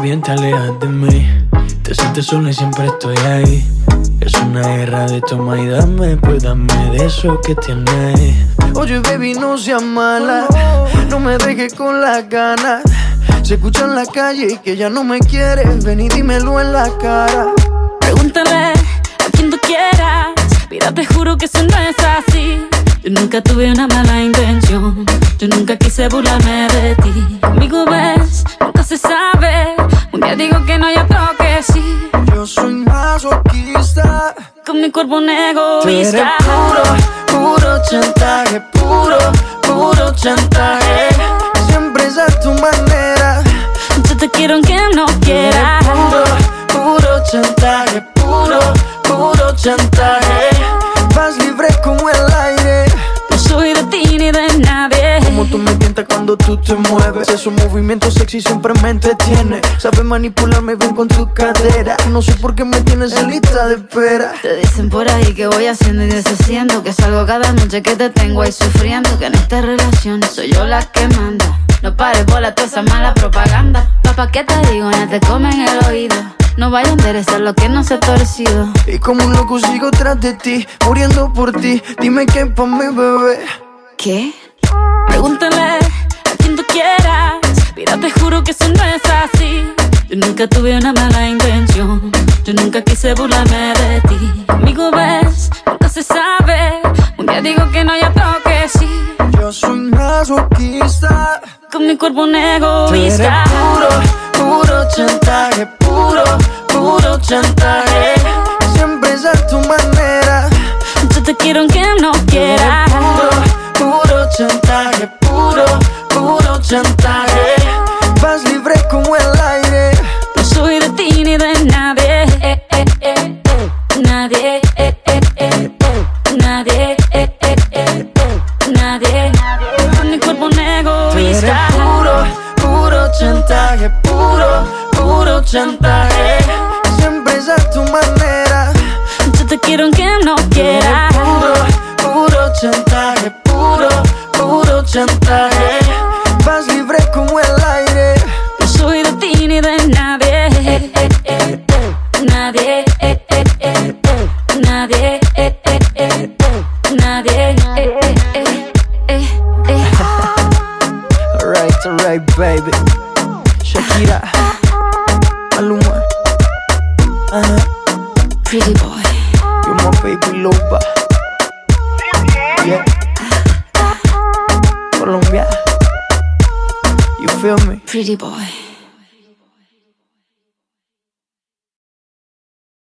bien te alejas de mí. Te sientes sola y siempre estoy ahí. Es una guerra de toma y dame, pues dame de eso que tienes. Oye, baby, no seas mala, no me dejes con las ganas. Se escucha en la calle y que ya no me quieres. Ven y dímelo en la cara. Pregúntale a quien tú quieras. Mira, te juro que eso no es así. Yo nunca tuve una mala intención. Yo nunca quise burlarme de ti. Conmigo ves, nunca se sabe. Un día digo que no, y otro que sí. Yo soy masoquista. Con mi cuerpo un egoísta. Tú eres puro chantaje. Puro chantaje. Siempre es a tu manera. Yo te quiero aunque no quieras. Puro chantaje. Puro chantaje. Vas libre como el aire. No soy de ti ni de nadie. Como tú me tientas cuando tú te mueves. Esos movimientos sexy siempre me entretiene. Sabes manipularme bien con tu cadera. No sé por qué me tienes en lista de espera. Te dicen por ahí que voy haciendo y deshaciendo, que salgo cada noche que te tengo ahí sufriendo, que en esta relación soy yo la que manda. No pares bola toda esa mala propaganda. Papá, ¿qué te digo? Ya te comen el oído. No vaya a enderezar lo que no se ha torcido. Y como un loco sigo tras de ti, muriendo por ti. Dime qué pa' mi bebé. ¿Qué? Pregúntale a quien tú quieras. Mira, te juro que eso no es así. Yo nunca tuve una mala intención. Yo nunca quise burlarme de ti. Conmigo ves, nunca se sabe. Un día digo que no, y otro que sí. Yo soy masoquista. Con mi cuerpo un egoísta. Puro chantaje. Puro chantaje. Siempre es a tu manera. Yo te quiero aunque no quieras. Puro chantaje. Puro chantaje. Vas libre como el aire. No soy de ti ni de nadie. Nadie. Nadie. Nadie. Con mi cuerpo un egoísta. Puro chantaje. Puro chantaje. Siempre es a tu manera. Yo te quiero aunque no quieras. Puro chantaje. Puro chantaje. Vas libre como el aire. No soy de ti ni de nadie. Nadie. Nadie. Nadie. Alright, baby. Shakira, Maluma, Pretty boy. you're my baby lover. Yeah. Colombia, you feel me? Pretty boy.